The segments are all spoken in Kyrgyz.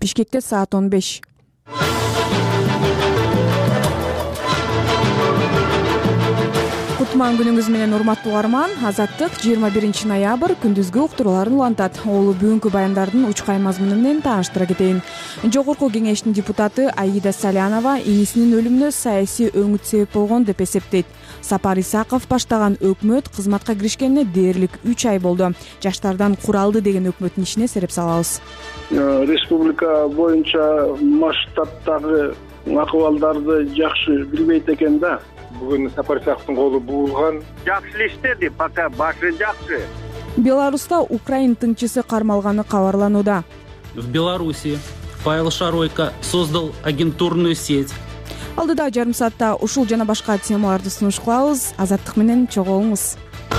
Бишкекте саат 15. Кутман күнүңүз менен урматтуу угарман. Азаттык 21 ноябрь күндүзгү уктурууларын улантат. Ол бүгүнкү баяндардын учкай мазмуну менен тааныштыра кетейин. Жогорку кеңештин депутаты Аида Салянова инисинин өлүмүнө саясий өңүт себеп болгон деп эсептейт. Сапар Исаков баштаган өкмөт кызматка киришкенине дээрлик 3 ай болду. Жаштардан куралды деген өкмөттүн ишине сереп салабыз. Республика боюнча масштабтагы акыбалдарды жакшы билбейт экен да. Бүгүн Сапар Исаковдун колу буулган. Жакшы иштеди, пока башы жакшы. Беларуста украин тыңчысы кармалганы кабарланууда. В Беларуси Павел Шаройко создал агентурную сеть. Алдыда жарым саатта ушул жана башка темаларды сунуш кылабыз. Азаттык менен чогуу болуңуз.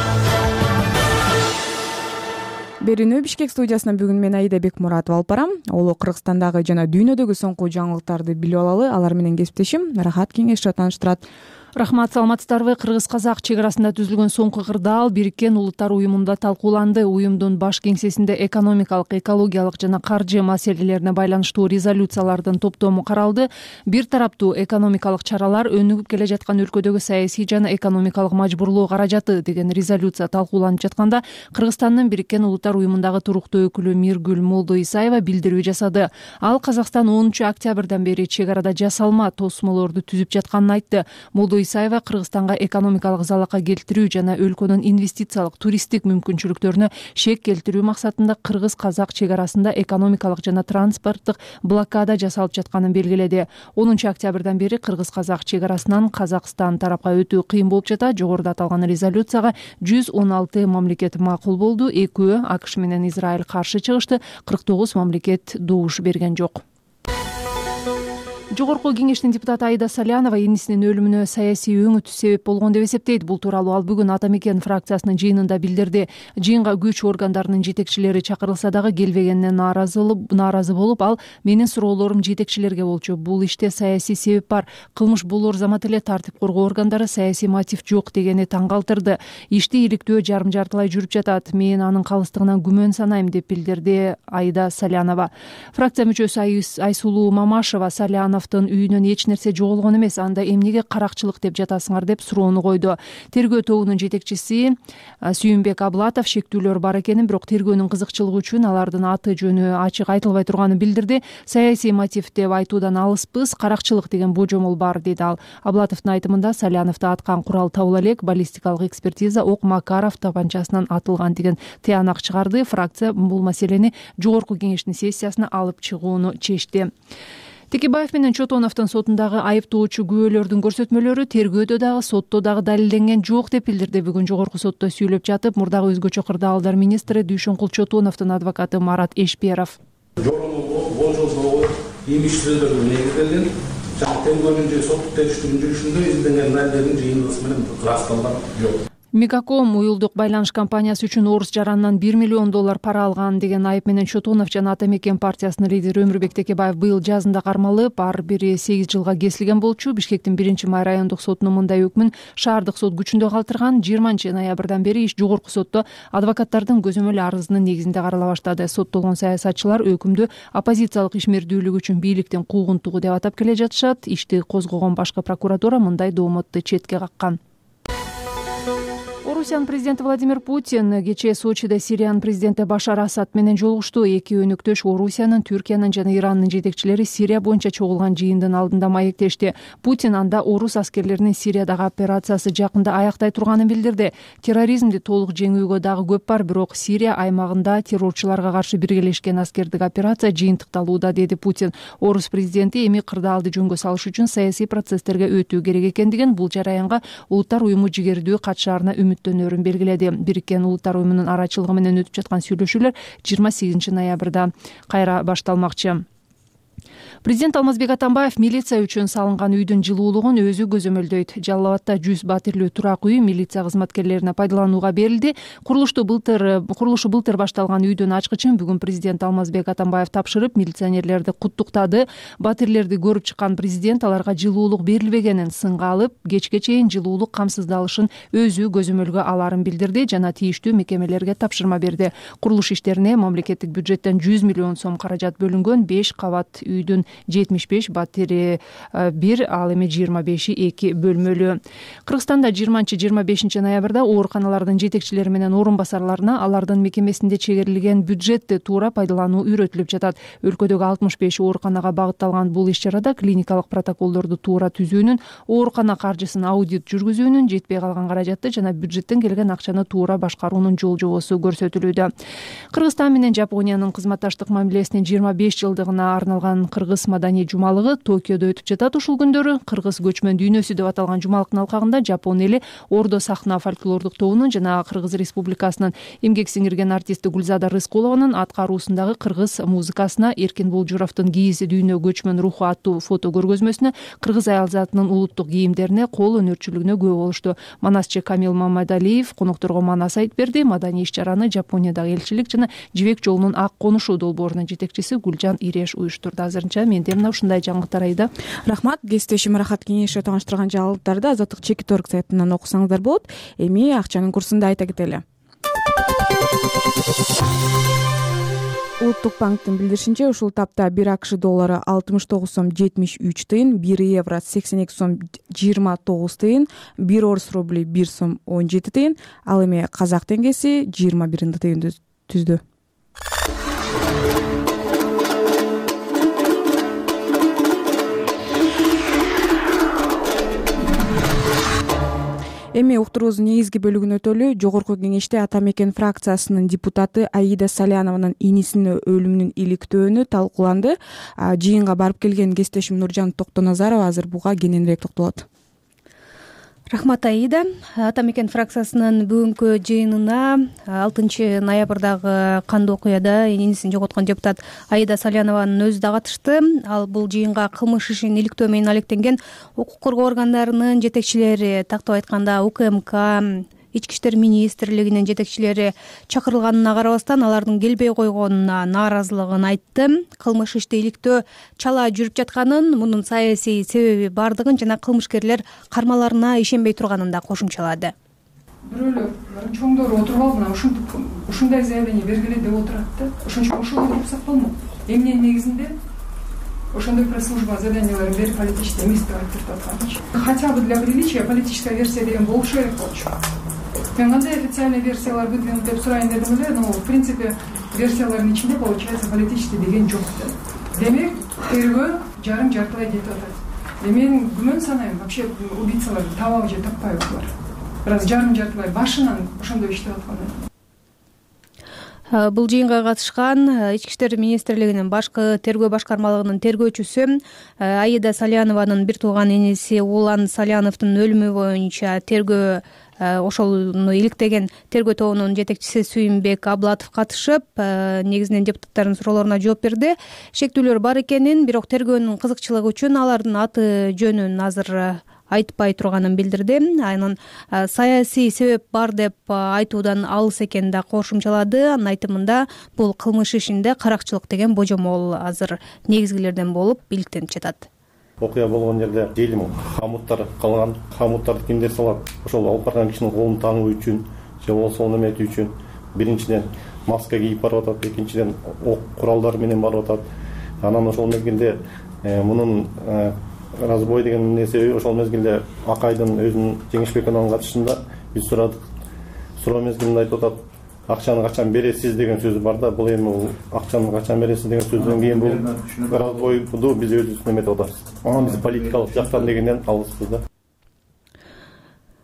Берүүнү Бишкек студиясынан бүгүн мен Аида Бекмуратова алып барам. Ол Кыргызстандагы жана дүйнөдөгү соңку жаңылыктарды билип алалы. Алар менен кесиптешим Рахат Кеңешов тааныштырат. Рахмат, саламатсыздарбы? Кыргыз-казак чек арасында түзүлгөн соңку кырдаал Бириккен Улуттар уюмунда талкууланды. Уюмдун баш кеңсесинде экономикалык, экологиялык жана каржы маселелерине байланыштуу резолюциялардын топтому каралды. Бир тараптуу экономикалык чаралар өнүгүп келе жаткан өлкөдөгү саясий жана экономикалык мажбурлоо каражаты деген резолюция талкууланып жатканда Кыргызстандын Бириккен Улуттар уюмундагы туруктуу өкүлү Миргүл Молдоисаева билдирүү жасады. Ал Казакстан 10 октябрдан бери чек арада жасалма тосмолорду түзүп жатканын айтты. Исаева Кыргызстанга экономикалык залака келтирүү жана өлкөнүн инвестициялык, туристтик мүмкүнчүлүктөрүнө шек келтирүү максатында кыргыз-казак чек арасында экономикалык жана транспорттук блокада жасалып жатканын белгиледи. 10 октябрдан бери кыргыз-казак чек арасынан Казакстан тарапка өтүү кыйын болуп жатат. Жогоруда аталган резолюцияга 116 мамлекет макул болду. Экөө АКШ менен Израиль каршы чыгышты. 49 мамлекет добуш берген жок. Жогорку кеңештин депутаты Аида Салянова инисинин өлүмүнө саясий өңүт себеп болгон деп эсептейт. Бул тууралуу ал бүгүн Ата Мекен фракциясынын жыйынында билдирди. Жыйынга күч органдарынын жетекчилери чакырылса дагы келбегенине нааразы болуп, ал менин суроолорум жетекчилерге болчу. Бул иште саясий себеп бар. Кылмыш болор замат эле тартип коргоо органдары саясий мотив жок дегени таң калтырды. Ишти иликтөө жарым-жартылай жүрүп жатат. Мен анын калыстыгынан күмөн санайм деп билдирди Аида Салянова. Фракция мүчөсү Айсулуу Мамашева Салянов үйүнөн эч нерсе жоголгон эмес, анда эмнеге каракчылык деп жатасыңар деп суроону койду. Тергөө тобунун жетекчиси Сүйүнбек Аблатов шектүүлөр бар экенин, бирок тергөөнүн кызыкчылыгы үчүн алардын аты жөнү ачык айтылбай турганын билдирди. Саясий мотив деп айтуудан алыспыз, каракчылык деген божомол бар деди ал. Аблатовдун айтымында Саляновду аткан курал табыла элек, баллистикалык экспертиза ок Макаров тапанчасынан атылган деген тыянак чыгарды. Фракция бул маселени жогорку кеңештин сессиясына алып чыгууну чечти. Текебаев менен Чотоновдун сотундагы айыптоочу күбөлөрдүн көрсөтмөлөрү тергөөдө дагы сотто дагы далилденген жок деп билдирди. Бүгүн жогорку сотто сүйлөп жатып, мурдагы өзгөчө кырдаалдар министри Дүйшөнкул Чотоновдун адвокаты Марат Эшперов. Болжолдоо ийгиликтүү негизделген жана тергөөнүн же соттук териштирүүнүн жүрүшүндө изилденген далилдердин жыйындысы менен ырасталган жок. Мегаком уюлдук байланыш компаниясы үчүн орус жаранынан $1 миллион пара алган деген айып менен Чотонов жана Ата Мекен партиясынын лидери Өмүрбек Текебаев быйыл жазында кармалып, ар бири 8 жылга кесилген болчу. Бишкектин 1-май райондук сотунун мындай өкмүн шаардык сот күчүндө калтырган. 20 ноябрдан бери иш жогорку сотто адвокаттардын көзөмөл арызынын негизинде карала баштады. Соттолгон саясатчылар өкүмдү оппозициялык ишмердүүлүк үчүн бийликтин куугунтугу деп атап келе жатышат. Ишти козгогон башкы прокуратура мындай доомотту четке каккан. Орусиянын президенти Владимир Путин кечээ Сочиде Сириянын президенти Башар Асад менен жолугушту. Эки өнөктөш Орусиянын, Түркиянын жана Ирандын жетекчилери Сирия боюнча чогулган жыйындын алдында маектешти. Путин анда орус аскерлеринин Сириядагы операциясы жакында аяктай турганын билдирди. Терроризмди толук жеңүүгө дагы көп бар, бирок Сирия аймагында террорчуларга каршы биргелешкен аскердик операция жыйынтыкталууда, деди Путин. Орус президенти эми кырдаалды жөнгө салыш үчүн саясий процесстерге өтүү керек экендигин, бул жараянга Улуттар уюму жигердүү катышаарына үмүттөнөрүн белгиледи. Бириккен Улуттар уюмунун арачылыгы менен өтүп жаткан сүйлөшүүлөр 28 ноябрда кайра башталмакчы. Президент Алмазбек Атамбаев милиция үчүн салынган үйдүн жылуулугун өзү көзөмөлдөйт. Жалал Абадта 100 батирлүү турак үй милиция кызматкерлерине пайдаланууга берилди. Курулушу былтыр башталган үйдүн ачкычын бүгүн президент Алмазбек Атамбаев тапшырып, милиционерлерди куттуктады. Батирлерди көрүп чыккан президент аларга жылуулук берилбегенин сынга алып, кечке чейин жылуулук камсыздалышын өзү көзөмөлгө аларын билдирди жана тийиштүү мекемелерге тапшырма берди. Курулуш иштерине мамлекеттик бюджеттен 100 миллион сом каражат бөлүнгөн. 5 кабат үйдүн 75 батири 1, ал эми 25 2 бөлмөлүү. Кыргызстанда 20-25 ноябрда ооруканалардын жетекчилери менен орун басарларына алардын мекемесинде чегерилген бюджетти туура пайдалануу үйрөтүлүп жатат. Өлкөдөгү 65 ооруканага багытталган бул иш-чарада клиникалык протоколдорду туура түзүүнүн, оорукана каржысын аудит жүргүзүүнүн, жетпей калган каражатты жана бюджеттен келген акчаны туура башкаруунун жол жобосу көрсөтүлүүдө. Кыргызстан менен Жапониянын кызматташтык мамилесинин 25 жылдыгына арналган кыргыз маданий жумалыгы Токиодо өтүп жатат. Ушул күндөрү кыргыз көчмөн дүйнөсү деп аталган жумалыктын алкагында жапон эли Ордо сахна фольклордук тобунун жана Кыргыз Республикасынын эмгек сиңирген артисти Гүлзада Рыскулованын аткаруусундагы кыргыз музыкасына, Эркин Болжуровдун Кийизи дүйнө көчмөн руху аттуу фото көргөзмөсүнө, кыргыз аял затынын улуттук кийимдерине, кол өнөрчүлүгүнө күбө болушту. Манасчы Камил Мамадалиев конокторго манас айтып берди. Маданий иш-чараны Жапониядагы элчилик жана Жибек жолунун ак конушу долбоорунун жетекчиси Гүлжан Иреш уюштурду. Азырынча менде мына ушундай жаңылыктар Айда. Рахмат. Кесиптешим Рахат Кеңешов тааныштырган жаңылыктарды Азаттык Чекиторг сайтынан окусаңыздар болот. Эми акчанын курсун да айта кетели. Улуттук банктын билдиришинче, ушул тапта 1 АКШ доллары 69 сом 73 тыйын, 1 евро 82 сом 29 тыйын, 1 орус рубли 1 сом 17 тыйын, ал эми казак теңгеси 21 тыйынды түздү. Эми уктуруубуздун негизги бөлүгүнө өтөлү. Жогорку кеңеште Ата Мекен фракциясынын депутаты Аида Салянованын инисинин өлүмүнүн иликтөөнү талкууланды. Жыйынга барып келген кесиптешим Нуржан Токтоназарова азыр буга кененирээк токтолот. Рахмат, Аида. Ата Мекен фракциясынын бүгүнкү жыйынына 6 ноябрдагы кандуу окуяда инисин жоготкон депутат Аида Салянованын өзү да катышты. Ал бул жыйынга кылмыш ишин иликтөө менен алектенген укук коргоо органдарынын жетекчилери, тактап айтканда УКМК, Ички иштер министрлигинин жетекчилери чакырылганына карабастан алардын келбей койгонуна нааразылыгын айтты. Кылмыш ишти иликтөө чала жүрүп жатканын, мунун саясий себеби бардыгын жана кылмышкерлер кармаларына ишенбей турганын да кошумчалады. Бирөөлөр чоңдор отуруп алып мына ушундай заявление бергиле деп отурат да. Ошол турсак болмок. Эмненин негизинде ошондой пресс-служба заданияларын берип политический эмес деп айтып атканчы. Хотя бы для приличия политическая версия деген болушу керек болчу. Мен кандай официальный версиялар выдвинут деп сурайын дедим эле, но в принципе версиялардын ичинде получается политический деген жок да. Демек, тергөө жартылай кетип атат. Мен күмөн санайм, вообще убийцаларды табабы же таппайбы булар. Бираз жартылай башынан ошондой иштеп аткан. Бул жыйынга катышкан Ички иштер министрлигинин башкы тергөө башкармалыгынын тергөөчүсү Аида Салянованын бир тууган иниси Улан Саляновдун өлүмү боюнча тергөө ошону иликтеген тергөө тобунун жетекчиси Сүйүнбек Аблатов катышып, негизинен депутаттардын суроолоруна жооп берди. Шектүүлөр бар экенин, бирок тергөөнүн кызыкчылыгы үчүн алардын аты жөнүн азыр айтпай турганын билдирди. Анын саясий себеп бар деп айтуудан алыс экенин да кошумчалады. Анын айтымында бул кылмыш ишинде каракчылык деген божомол азыр негизгилерден болуп иликтенип жатат. Окуя болгон жерде желим хамуттар калган. Хамуттарды кимдер салат? Ошол алып барган кишинин колун таңуу үчүн же болбосо onu эметүү үчүн биринчиден маска кийип барып атат, экинчиден ок куралдары менен барып атат. Анан ошол мезгилде мунун разбой деген нерсе ошол мезгилде Акайдын өзүнүн Жеңишбековдун катышында биз сурадык. Суроо мезгилинде айтып атат, акчаны качан бересиз деген сөзү бар да, бул эми акчаны качан бересиз деген сөздөн кийин бул разбойду биз өзүбүз эметип атабыз. Анан биз политикалык жактан дегенден алыспыз да.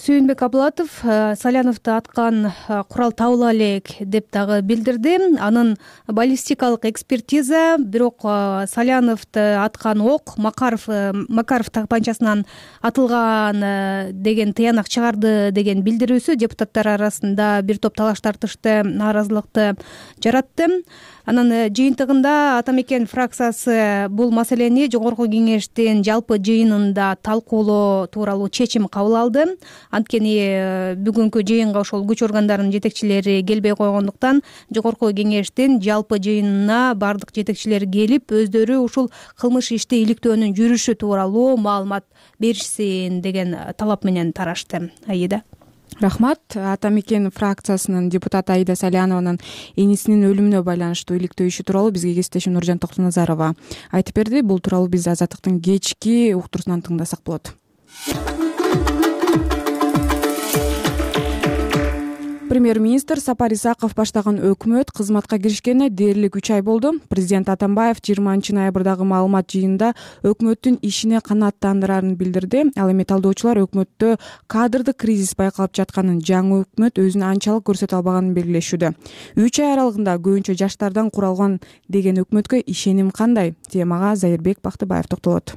Сүйүнбек Абылатов Саляновду аткан курал табыла элек деп дагы билдирди. Анын баллистикалык экспертиза бирок Саляновду аткан ок Макаров тапанчасынан атылган деген тыянак чыгарды деген билдирүүсү депутаттар арасында бир топ талаш тартышты, нааразылыкты жаратты. Анын жыйынтыгында Ата Мекен фракциясы бул маселени Жогорку Кеңештин жалпы жыйынында талкуулоо тууралуу чечим кабыл алды. Анткени бүгүнкү жыйынга ошол күч органдарынын жетекчилери келбей койгондуктан Жогорку Кеңештин жалпы жыйынына бардык жетекчилер келип, өздөрү ушул кылмыш ишти иликтөөнүн жүрүшү тууралуу маалымат беришсин деген талап менен тарашты. Аида. Рахмат. Ата Мекен фракциясынын депутаты Аида Салянованын энисинин өлүмүнө байланыштуу иликтөө иши тууралуу бизге кесиптешим Нуржан Токтоназарова айтып берди. Бул тууралуу биз Азаттыктын кечки уктуруусунан тыңдасак болот. Премьер-министр Сапар Исаков баштаган өкмөт кызматка киришкенине дээрлик 3 ай болду. Президент Атамбаев 20 ноябрдагы маалымат жыйынында өкмөттүн ишине канааттандырарын билдирди. Ал эми талдоочулар өкмөттө кадрдык кризис байкалып жатканын, жаңы өкмөт өзүн анчалык көрсөтө албаганын белгилешүүдө. 3 ай аралыгында көбүнчө жаштардан куралган деген өкмөткө ишеним кандай? Темага Зайырбек Бактыбаев токтолот.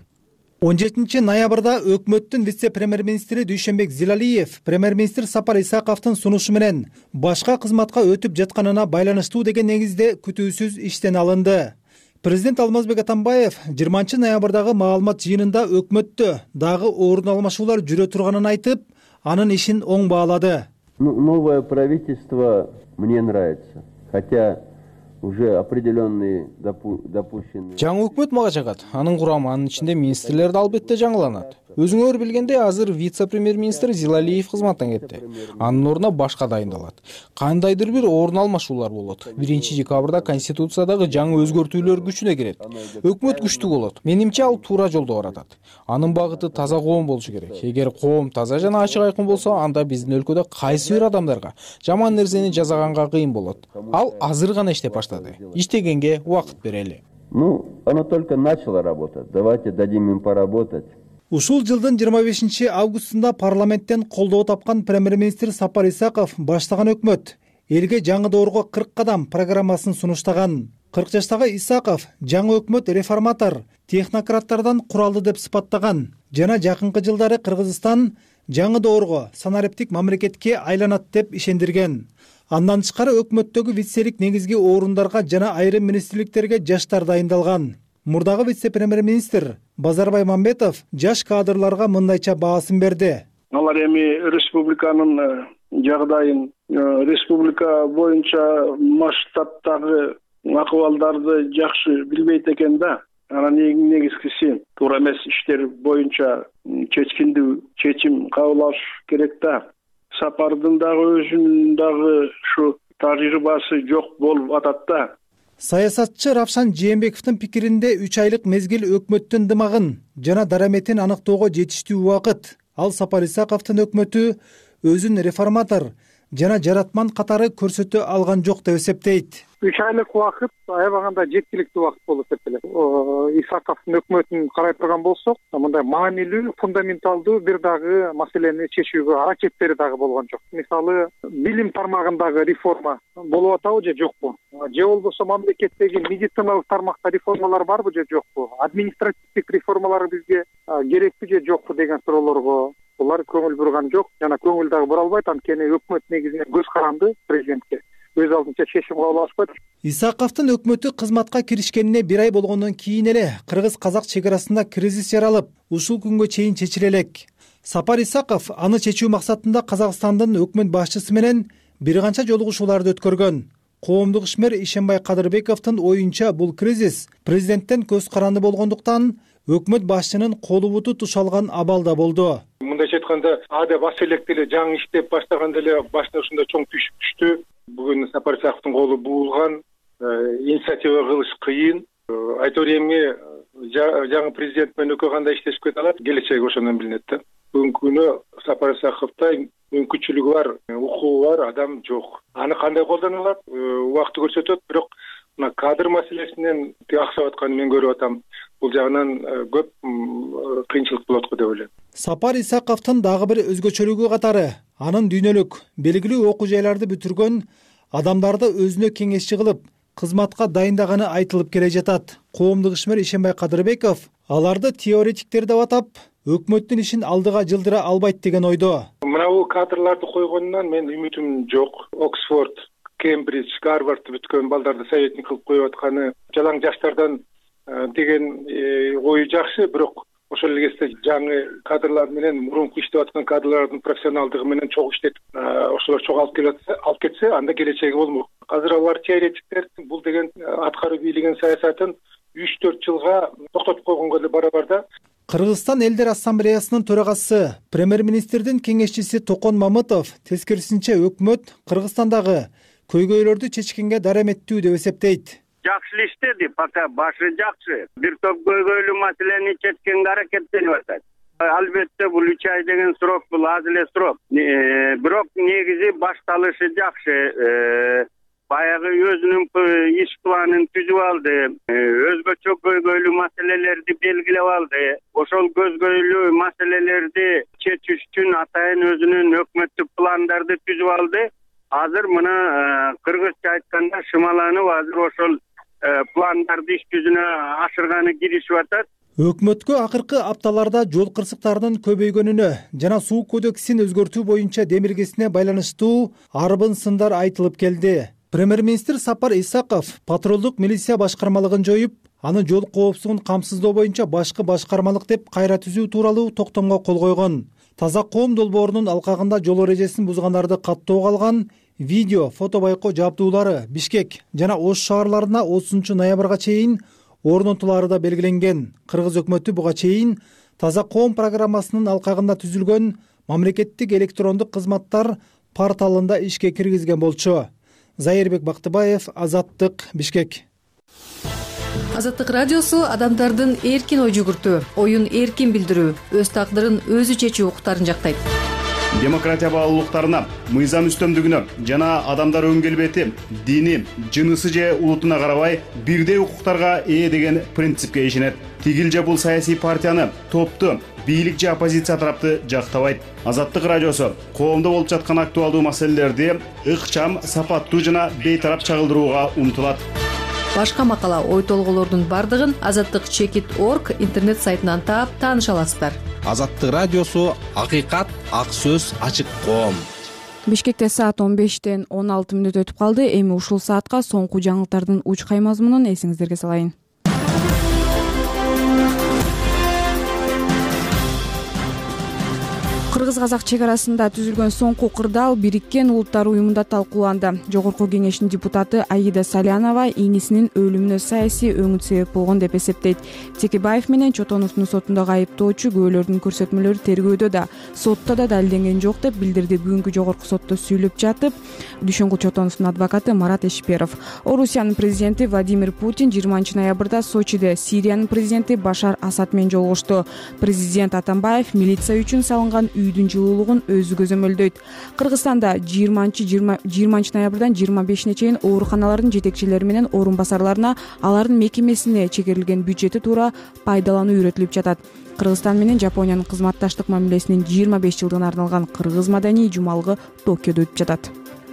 17 ноябрда өкмөттүн вице-премьер-министри Дүйшөнбек Зилалиев премьер-министр Сапар Исаковдун сунушу менен башка кызматка өтүп жатканына байланыштуу деген негизде күтүүсүз иштен алынды. Президент Алмазбек Атамбаев 20 ноябрдагы маалымат жыйынында өкмөттө дагы орун алмашуулар жүрө турганын айтып, анын ишин оң баалады. Новое правительство мне нравится, хотя уже определенные допущенные. Жаңы өкмөт мага жагат. Анын курамы, анын ичинде министрлер да албетте жаңыланат. Өзүңөр билгендей, азыр вице-премьер-министр Зилалиев кызматтан кетти. Анын ордуна башка дайындалат. Кандайдыр бир орун алмашуулар болот. 1 декабрда Конституциядагы жаңы өзгөртүүлөр күчүнө кирет. Өкмөт күчтүү болот. Менимче ал туура жолдо баратат. Анын багыты таза коом болушу керек. Эгер коом таза жана ачык айкын болсо, анда биздин өлкөдө кайсы бир адамдарга жаман нерсени жазаганга кыйын болот. Ал азыр гана иштеп баштады. Иштегенге убакыт берели. Оно только начало работать. Давайте дадим им поработать. Ушул жылдын 25 августунда парламенттен колдоо тапкан премьер-министр Сапар Исаков баштаган өкмөт элге жаңы доорго 40 кадам программасын сунуштаган. 40 жаштагы Исаков жаңы өкмөт реформатор, технократтардан куралды деп сыпаттаган жана жакынкы жылдары Кыргызстан жаңы доорго санариптик мамлекетке айланат деп ишендирген. Андан тышкары өкмөттөгү вицелик негизги орундарга жана айрым министрликтерге жаштар дайындалган. Мурдагы вице-премьер-министр Базарбай Мамбетов жаш кадрларга мындайча баасын берди. Алар эми республиканын жагдайын, республика боюнча масштабтагы акыбалдарды жакшы билбейт экен да. Анан негизгиси туура эмес иштер боюнча чечкиндүү чечим кабыл алыш керек да. Сапардын дагы өзүнүн дагы ушу тажрыйбасы жок болуп атат да. Саясатчы Равшан Жээнбековдун пикиринде 3 айлык мезгил өкмөттүн дымагын жана дараметин аныктоого жетиштүү убакыт. Ал Сапар Исаковдун өкмөтү өзүн реформатор жана жаратман катары көрсөтө алган жок деп эсептейт. 3 айлык убакыт аябаганда жеткиликтүү убакыт болуп эсептелет. Исаковдун өкмөтүн карай турган болсок, мындай маанилүү, фундаменталдуу бир дагы маселени чечүүгө аракеттери дагы болгон жок. Мисалы, билим тармагындагы реформа болуп атабы же жокпу? Же болбосо мамлекеттеги медициналык тармакта реформалар барбы же жокпу? Административдик реформалар бизге керекпи же жокпу деген суроолорго булар көңүл бурган жок жана көңүл дагы бура албайт. Анткени өкмөт негизинен көз каранды президентке. Өз алдынча чечим кабыл алышпайт. Исаковдун өкмөтү кызматка киришкенине 1 ай болгондон кийин эле кыргыз-казак чек арасында кризис жаралып, ушул күнгө чейин чечиле элек. Сапар Исаков аны чечүү максатында Казакстандын өкмөт башчысы менен бир канча жолугушууларды өткөргөн. Коомдук ишмер Ишенбай Кадырбековдун оюнча бул кризис президенттен көз каранды болгондуктан өкмөт башчынын колу буту тушалган абалда болду. Мындайча айтканда, ада баш электе эле жаңы иштеп баштаганда эле башына ушундай чоң түшүп түштү. Бүгүн Сапар Исаковдун колу буулган, инициатива кылыш кыйын. Айтор эми жаңы президент менен экөө кандай иштешип кете алат, келечеги ошондон билинет да. Бүгүнкү күнү Сапар Исаковдо мүмкүнчүлүгү бар, укугу бар адам жок. Аны кандай колдоно алат, убакыты көрсөтөт, бирок мына кадр маселесинен аксап атканын мен көрүп атам. бул жагынан көп кыйынчылык болот го деп ойлойм. Сапар Исаковдун дагы бир өзгөчөлүгү катары анын дүйнөлүк белгилүү окуу жайларды бүтүргөн адамдарды өзүнө кеңешчи кылып кызматка дайындаганы айтылып келе жатат. Коомдук ишмер Ишенбай Кадырбеков аларды теоретиктер деп атап, өкмөттүн ишин алдыга жылдыра албайт деген ойдо. Мына бул кадрларды койгондон мен үмүтүм жок. Оксфорд, Кембридж, Гарвардты бүткөн балдарды советник кылып коюп атканы жалаң жаштардан деген ою жакшы, бирок ошол эле кезде жаңы кадрлар менен мурунку иштеп аткан кадрлардын профессионалдыгы менен чогуу иштетип, ошолор чогуу алып кетсе, анда келечеги болмок. Азыр алар теоретиктер бул деген аткаруу бийлигинин саясатын 3-4 жылга токтотуп койгонго эле барабар да. Кыргызстан элдер ассамблеясынын төрагасы, премьер-министрдин кеңешчиси Токон Мамытов тескерисинче өкмөт Кыргызстандагы көйгөйлөрдү чечкенге дары эметтүү деп эсептейт. Жакшы иштеди, пока башы жакшы. Бир топ көйгөйлүү маселени чечкенге аракеттенип атат. Албетте бул 3 ай деген срок, бул аз эле срок. Бирок негизи башталышы жакшы. Баягы өзүнүн иш планын түзүп алды. Өзгөчө көйгөйлүү маселелерди белгилеп алды. Ошол көйгөйлүү маселелерди чечиш үчүн атайын өзүнүн өкмөттүк пландарды түзүп алды. Азыр мына кыргызча айтканда шымаланып, азыр ошол пландарды иш жүзүнө ашырганы киришип атат. Өкмөткө акыркы апталарда жол кырсыктарынын көбөйгөнүнө жана суу кодексин өзгөртүү боюнча демилгесине байланыштуу арбын сындар айтылып келди. Премьер-министр Сапар Исаков патрулдук милиция башкармалыгын жоюп, аны жол коопсуздугун камсыздоо боюнча башкы башкармалык деп кайра түзүү тууралуу токтомго кол койгон. Таза коом долбоорунун алкагында жол эрежесин бузгандарды каттоого алган видео, фото байкоо жабдуулары Бишкек жана Ош шаарларына 30-ноябрга чейин орнотулары да белгиленген. Кыргыз өкмөтү буга чейин Таза коом программасынын алкагында түзүлгөн мамлекеттик электрондук кызматтар порталында ишке киргизген болчу. Зайырбек Бактыбаев, Азаттык, Бишкек. Азаттык радиосу адамдардын эркин ой жүгүртүү, оюн эркин билдирүү, өз тагдырын өзү чечүү укуктарын жактайт. Демократия баалуулуктарына, мыйзам үстөмдүгүнө жана адамдар өң келбети, дини, жынысы же улутуна карабай бирдей укуктарга ээ деген принципке ишенет. Тигил же бул саясий партияны, топту, бийлик же оппозиция тарапты жактабайт. Азаттык радиосу коомдо болуп жаткан актуалдуу маселелерди ыкчам, сапаттуу жана бейтарап чагылдырууга умтулат. Башка макала, ой толголордун бардыгын azattik.org интернет сайтынан таап тааныша аласыздар. Азаттык радиосу акыйкат, ак сөз, ачык коом. Бишкекте саат 15-тен 16 мүнөт өтүп калды. Эми ушул саатка соңку жаңылыктардын учкай мазмунун эсиңиздерге салайын. Кыргыз-казак чек арасында түзүлгөн соңку кырдаал Бириккен Улуттар уюмунда талкууланды. Жогорку кеңештин депутаты Аида Салянова инисинин өлүмүнө саясий өңүт себеп болгон деп эсептейт. Текебаев менен Чотоновдун сотундагы айыптоочу күбөлөрдүн көрсөтмөлөрү тергөөдө да, сотто да далилденген жок деп билдирди бүгүнкү жогорку сотто сүйлөп жатып Дүйшөнгүл Чотоновдун адвокаты Марат Эшперов. Орусиянын президенти Владимир Путин 20-ноябрда Сочиде Сириянын президенти Башар Асад менен жолугушту. Президент Атамбаев милиция үчүн салынган үйдүн жылуулугун өзү көзөмөлдөйт. Кыргызстанда 20-ноябрдан 25-не чейин ооруканалардын жетекчилери менен орун басарларына алардын мекемесине чегерилген бюджети туура пайдалануу үйрөтүлүп жатат. Кыргызстан менен Жапониянын кызматташтык мамилесинин 25 жылдыгына арналган кыргыз маданий жумалыгы Токиодо өтүп жатат.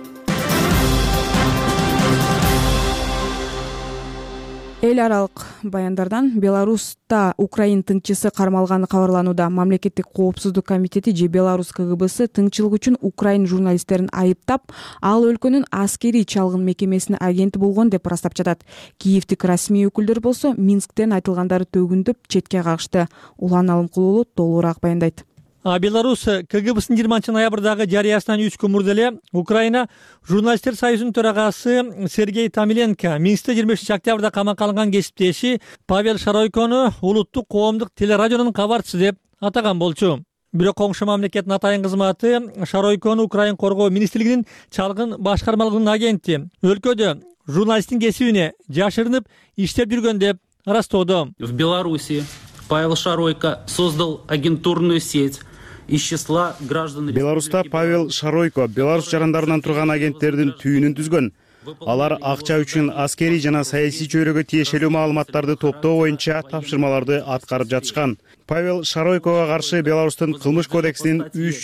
Эл аралык баяндардан Беларуста Украин тыңчысы кармалганы кабарланууда. Мамлекеттик коопсуздук комитети же Беларусь КГБсы тыңчылык үчүн Украин журналисттерин айыптап, ал өлкөнүн аскерий чалгын мекемесинин агенти болгон деп ырастап жатат. Киевдик расмий өкүлдөр болсо Минсктен айтылгандары төгүндөп четке кагышты. Улан Алымкулуулу толугураак баяндайт. Беларусь КГБсынын 20-ноябрдагы жарыясынан 3 күн мурда эле Украина журналисттер союзунун төрагасы Сергей Тамиленко Минскте 25-октябрда камакка алынган кесиптеши Павел Шаройкону улуттук коомдук телерадионун кабарчысы деп атаган болчу. Бирок коңшу мамлекеттин атайын кызматы Шаройкону Украин коргоо министрлигинин чалгын башкармалыгынын агенти, өлкөдө журналисттин кесибине жашырынып иштеп жүргөн деп ырастоодо. В Беларуси Павел Шаройко создал агентурную сеть из числа граждан. Беларуста Павел Шаройко беларус жарандарынан турган агенттердин түйүнүн түзгөн. Алар акча үчүн аскерий жана саясий чөйрөгө тиешелүү маалыматтарды топтоо боюнча тапшырмаларды аткарып жатышкан. Павел Шаройкого каршы Беларустун кылмыш кодексинин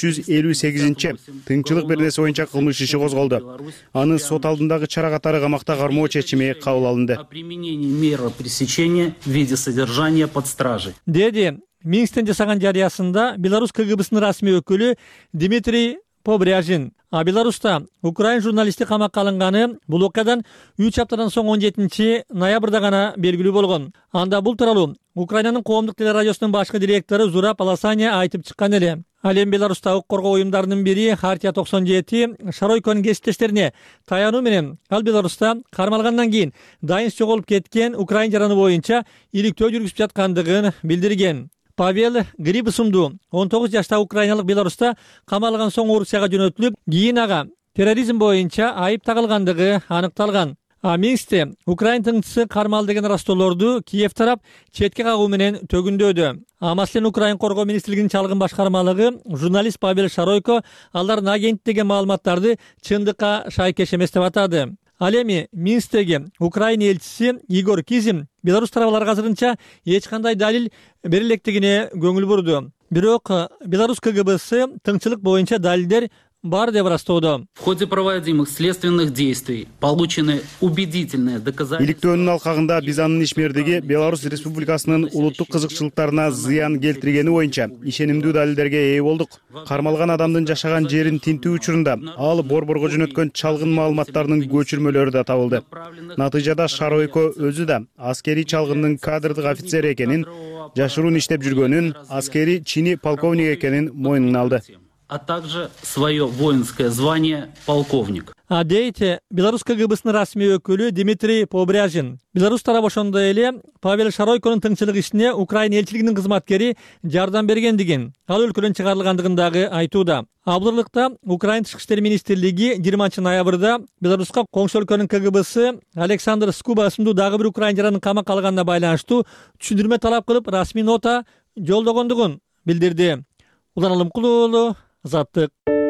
358 тыңчылык беренеси боюнча кылмыш иши козголду. Аны сот алдындагы чара катары камакта кармоо чечими кабыл алынды. О применении меры пресечения в виде содержания под стражей. Деди Минсктен жасаган жарыясында Беларусь КГБсынын расмий өкүлү Дмитрий Побряжин. Беларуста Украин журналисти камакка алынганы бул окуядан 3 аптадан соң 17 ноябрда гана белгилүү болгон. Анда бул тууралуу Украинанын коомдук телерадиосунун башкы директору Зураб Аласаня айтып чыккан эле. Ал эми Беларуста укук коргоо уюмдарынын бири Хартия 97 Шаройконун кесиптештерине таянуу менен ал Беларуста кармалгандан кийин дайын жоголуп кеткен украин жараны боюнча иликтөө жүргүзүп жаткандыгын билдирген. Павел Грибусумду 19 жаштагы украиналык Беларуста камалган соң Орусияга жөнөтүлүп, кийин ага терроризм боюнча айып тагылгандыгы аныкталган. Минскте Украин тыңчысы кармалды деген растоолорду Киев тарап четке кагуу менен төгүндөдү. Маселен Украин коргоо министрлигинин чалгын башкармалыгы журналист Павел Шаройко алардын агент деген маалыматтарды чындыкка шайкеш эмес деп атады. Ал эми Минсктеги Украин элчиси Игорь Кизим Беларусь тарабыларга азырынча эч кандай далил бере электигине көңүл бурду. Бирок Беларусь КГБсы тыңчылык боюнча далилдер бар деп ырастоодо. В ходе проводимых следственных действий получены убедительные доказательства. Иликтөөнүн алкагында биз анын ишмердиги Беларусь Республикасынын улуттук кызыкчылыктарына зыян келтиргени боюнча ишенимдүү далилдерге ээ болдук. Кармалган адамдын жашаган жерин тинтүү учурунда ал борборго жөнөткөн чалгын маалыматтарынын көчүрмөлөрү да табылды. Натыйжада Шаройко өзү да аскерий чалгындын кадрдык офицер экенин, жашыруун иштеп жүргөнүн, аскерий чини полковник экенин мойнуна алды. А также свое воинское звание полковник. Дейте Беларусь КГБсынын расмий өкүлү Дмитрий Побряжин. Беларусь тарабы ошондой эле Павел Шаройконун тыңчылык ишине Украин элчилигинин кызматкери жардам бергендигин, ал өлкөдөн чыгарылгандыгын дагы айтууда. Абдырлыкта Украин тышкы иштер министрлиги 20 ноябрда Беларуска коңшу өлкөнүн КГБсы Александр Скуба ысымдуу дагы бир украин жаранын камакка алганына байланыштуу түшүндүрмө талап кылып расмий нота жолдогондугун билдирди. Улан Алымкулуу, Азаттык.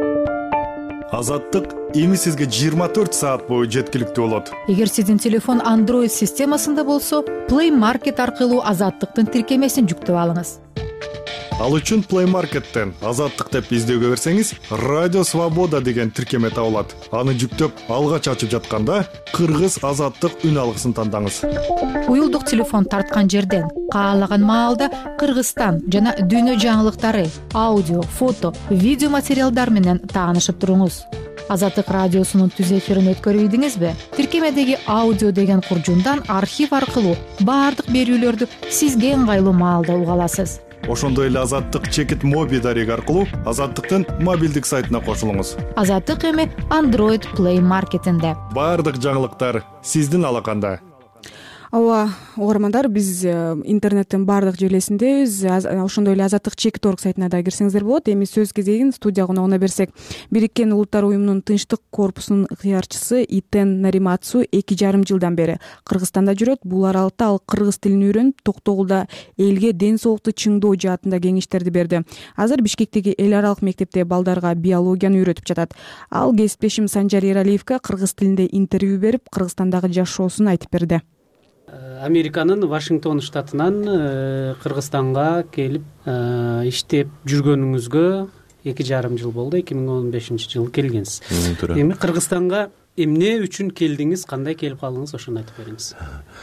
Азаттык эми сизге 24 саат бою жеткиликтүү болот. Эгер сиздин телефон Android системасында болсо, Play Market аркылуу Азаттыктын тиркемесин жүктөп алыңыз. Ал үчүн Play Market'тен Азаттык деп издөөгө берсеңиз, Радио Свобода деген тиркеме табылат. Аны жүктөп, алгач ачып жатканда Кыргыз Азаттык үн алгысын тандаңыз. Уюлдук телефон тарткан жерден каалаган маалда Кыргызстан жана дүйнө жаңылыктары, аудио, фото, видео материалдар менен таанышып туруңуз. Азаттык радиосунун түз эфирин өткөрүбүдүңүзбү? Тиркемедеги аудио деген куржундан архив аркылуу баардык берүүлөрдү сизге ыңгайлуу маалда уга аласыз. Ошондой эле Азаттык чекит моби дареги аркылуу Азаттыктын мобилдик сайтына кошулуңуз. Азаттык эми Android Play Market'инде. Баардык жаңылыктар сиздин алаканда. Ооба, угармандар, биз интернеттин баардык желесиндебиз. Ошондой эле Азаттык чекит.org сайтына да кирсеңиздер болот. Эми сөз кезегин студия коногуна берсек, Бириккен Улуттар уюмунун Тынчтык корпусунун ыктыярчысы Итен Нариматсу 2,5 жылдан бери Кыргызстанда жүрөт. Бул аралыкта ал кыргыз тилин үйрөнүп, Токтогулда элге ден соолукту чыңдоо жаатында кеңештерди берди. Азыр Бишкектеги эл аралык мектепте балдарга биологияны үйрөтүп жатат. Ал кесиптешим Санжар Эралиевге кыргыз тилинде интервью берип, Кыргызстандагы жашоосун айтып берди. Американын Вашингтон штатынан Кыргызстанга келип иштеп жүргөнүңүзгө 2,5 жыл болду. 2015-жылы келгенсиз. Эми Кыргызстанга эмне үчүн келдиңиз, кандай келип калдыңыз, ошону айтып бериңиз.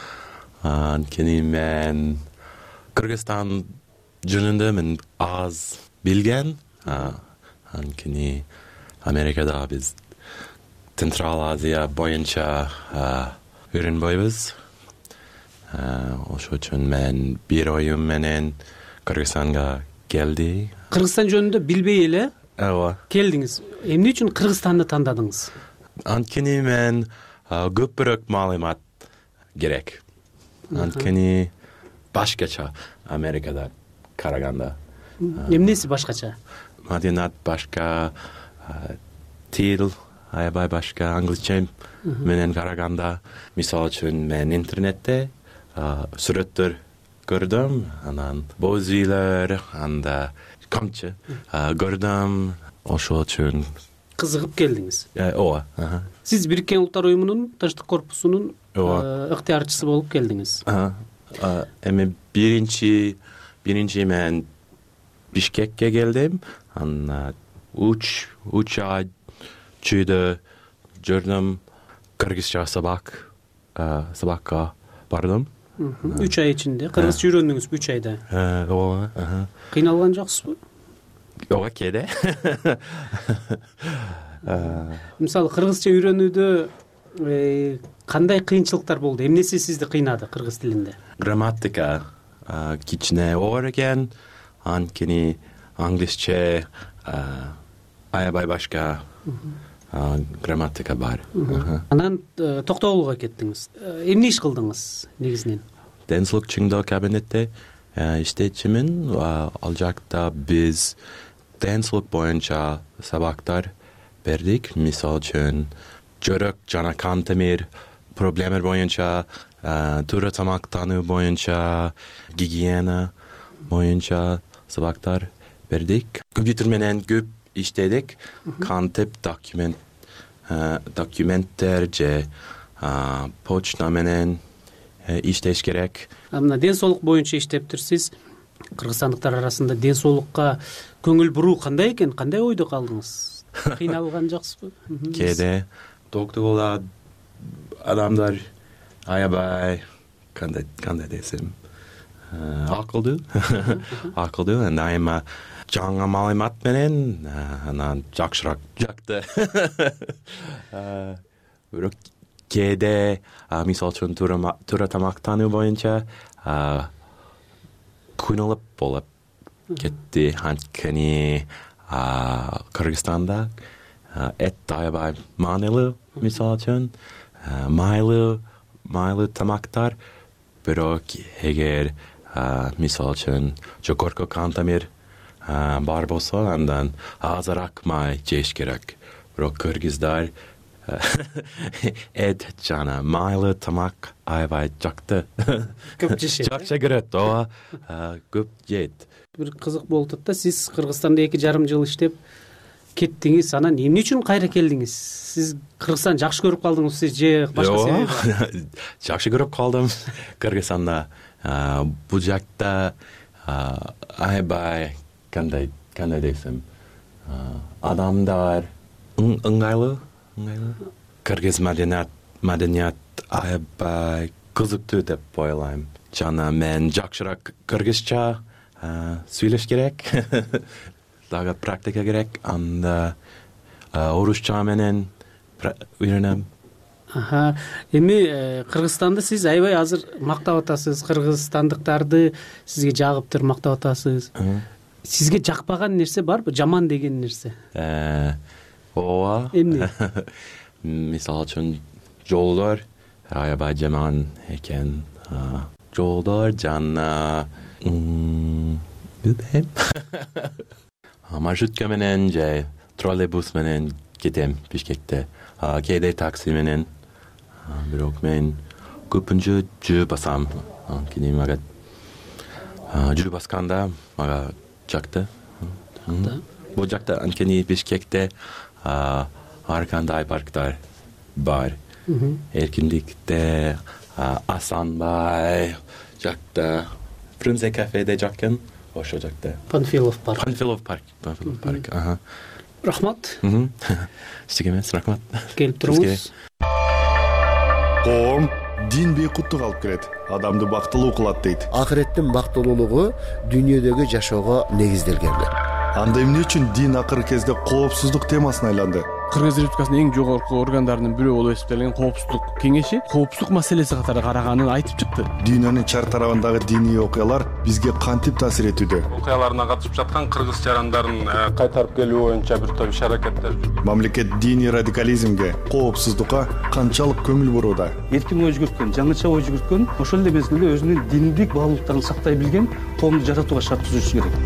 Анткени мен Кыргызстан жөнүндө мен аз билген. Анткени Америкада биз Централ Азия боюнча үйрөнбөйбүз. Ошо үчүн мен бир оюм менен Кыргызстанга келди. Кыргызстан жөнүндө билбей эле келдиңиз. Эмне үчүн Кыргызстанды тандадыңыз? Анткени мен көпүрөөк маалымат керек. Анткени башкача Америкада караганда. Эмнеси башкача? Маданият башка, тил аябай башка, англисча менен караганда. Мисалы үчүн мен интернетте сүрөттөр көрдүм, анан боз үйлөр, анда камчы көрдүм. Ошол үчүн кызыгып келдиңиз. ооба. Сиз Бириккен Улуттар Уюмунун Тынчтык корпусунун ыктыярчысы болуп келдиңиз. Эми биринчи мен Бишкекке келдим. Анан 3 ай чүйдө жүрдүм. Кыргызча сабакка бардым. 3 ай ичинде кыргызча үйрөндүңүзбү 3 айда? Ооба. Кыйналган жоксузбу? Ооба, кээде. Мисалы кыргызча үйрөнүүдө кандай кыйынчылыктар болду? Эмнеси сизди кыйнады кыргыз тилинде? Грамматика кичине оор экен. Анткени англисче аябай башка грамматика бар. Анан токтогулга кеттиңиз. Эмне иш кылдыңыз негизинен? Ден соолук чыңдоо кабинетте иштечимин. Ал жакта биз ден соолук боюнча сабактар бердик. Мисалы үчүн жөрөк жана кан тамир проблемалар боюнча, туура тамактануу боюнча, гигиена боюнча сабактар бердик. Компьютер менен көп иштедик. Кантип документтер же почта менен иштеш керек. Мына ден соолук боюнча иштептирсиз. Кыргызстандыктар арасында ден соолукка көңүл буруу кандай экен? Кандай ойдо калдыңыз? Кыйналган жоксузбу? Кээде доктурда адамдар аябай кандай десем акылдуу айма жаңы маалымат менен анан жакшыраак жакты. Бирок кээде мисалы үчүн туура тамактануу боюнча күнөлүп болуп кетти. Анткени Кыргызстанда эт аябай маанилүү. Мисалы үчүн майлуу тамактар. Бирок эгер мисалы үчүн жогорку кан тамир бар болсо, андан азыраак май жеш керек. Бирок кыргыздар эт жана майлуу тамак аябай жакты. Көп жешет. Жакшы көрөт, ооба, көп жейт. Бир кызык болуп атат да, сиз Кыргызстанда 2,5 жыл иштеп кеттиңиз, анан эмне үчүн кайра келдиңиз? Сиз Кыргызстанды жакшы көрүп калдыңызбы же башка себеп бар? Жакшы көрүп калдым Кыргызстанда. Бул жакта аябай кандай десем, адамдар ыңгайлуу. Кыргыз маданият аябай кызыктуу деп ойлойм. Жана мен жакшыраак кыргызча сүйлөш керек. Дагы практика керек. Анда орусча менен үйрөнөм. Эми Кыргызстанды сиз аябай азыр мактап атасыз. Кыргызстандыктарды сизге жагыптыр, мактап атасыз. Сизге жакпаган нерсе барбы? Жаман деген нерсе? Ооба. Эмне? Мисалы үчүн жолдор аябай жаман экен. Жолдор жана билбейм. Маршрутка менен же троллейбус менен кетем Бишкекте. Кээде такси менен. Бирок мен көпүнчө жөө басам. Анткени мага жөө басканда мага жакты. Бул жакта анткени Бишкекте ар кандай парктар бар. Эркиндикте, Асанбай жакта, Фрунзе кафеде жакын, ошо жакта. Панфилов парк. Рахмат. Сизге эмес, рахмат. Келип туруңуз. Коом дин бейкуттук алып келет, адамды бактылуу кылат дейт. Акыреттин бактылуулугу дүйнөдөгү жашоого негизделген. Анда эмне үчүн дин акыркы кезде коопсуздук темасына айланды? Кыргыз Республикасынын эң жогорку органдарынын бирөө болуп эсептелген коопсуздук кеңеши коопсуздук маселеси катары караганын айтып чыкты. Дүйнөнүн чар тарабындагы диний окуялар бизге кантип таасир этүүдө? Окуяларына катышып жаткан кыргыз жарандарын кайтарып келүү боюнча бир топ иш-аракеттер. Мамлекет диний радикализмге, коопсуздукка канчалык көңүл бурууда? Эркин ой жүгүрткөн, жаңыча ой жүгүрткөн, ошол эле мезгилде өзүнүн диндик баалуулуктарын сактай билген коомду жаратууга шарт түзүшү керек.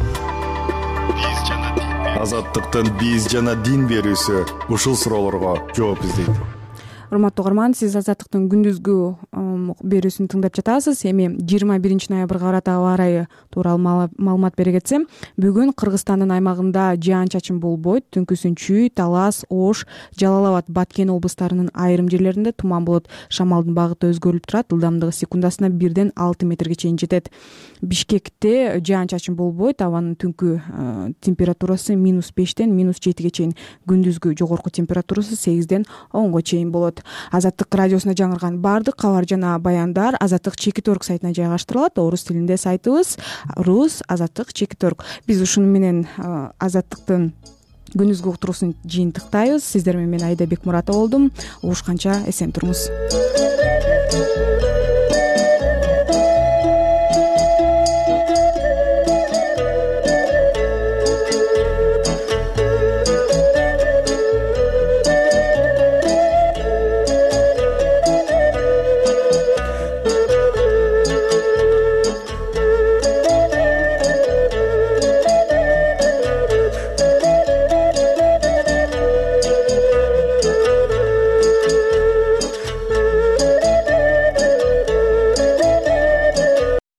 Азаттыктын биз жана дин берүүсү ушул суроолорго жооп издейт. урматтуу угарман, сиз Азаттыктын күндүзгү берүүсүн тыңдап жатасыз. Эми 21 ноябрга карата аба ырайы тууралуу маалымат бере кетсем, бүгүн Кыргызстандын аймагында жаан-чачын болбойт. Түнкүсүн Чүй, Талас, Ош, Жалал Абад, Баткен облустарынын айрым жерлеринде туман болот. Шамалдын багыты өзгөрүлүп турат. Ылдамдыгы секундасына 1-ден 6 метрге чейин жетет. Бишкекте жаан-чачын болбойт. Абанын түнкү температурасы -5-тен -7ге чейин, күндүзгү жогорку температурасы 8-ден 10го чейин болот. Азаттык радиосуна жаңырган баардык кабар жана баяндар Азаттык /org сайтына жайгаштырылат. Орус тилинде сайтыбыз Rus Azаттык/org. Биз ушуну менен Азаттыктын күндүзгү уктуруусун жыйынтыктайбыз. Сиздер менен мен Айда Бекмуратова болдум. Угушканча эсен туруңуз.